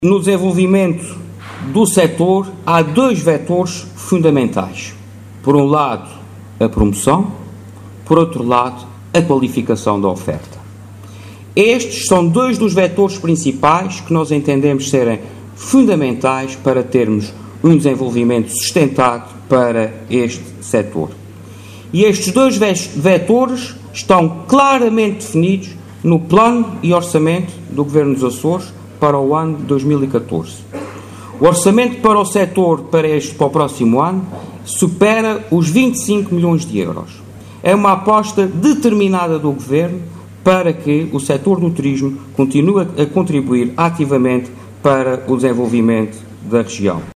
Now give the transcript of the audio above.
No desenvolvimento do setor, há dois vetores fundamentais. Por um lado, a promoção, por outro lado, a qualificação da oferta. Estes são dois dos vetores principais que nós entendemos serem fundamentais para termos um desenvolvimento sustentado para este setor. E estes dois vetores estão claramente definidos no plano e orçamento do Governo dos Açores para o ano de 2014. O orçamento para o setor para o próximo ano supera os 25 milhões de euros. É uma aposta determinada do Governo para que o setor do turismo continue a contribuir ativamente para o desenvolvimento da região.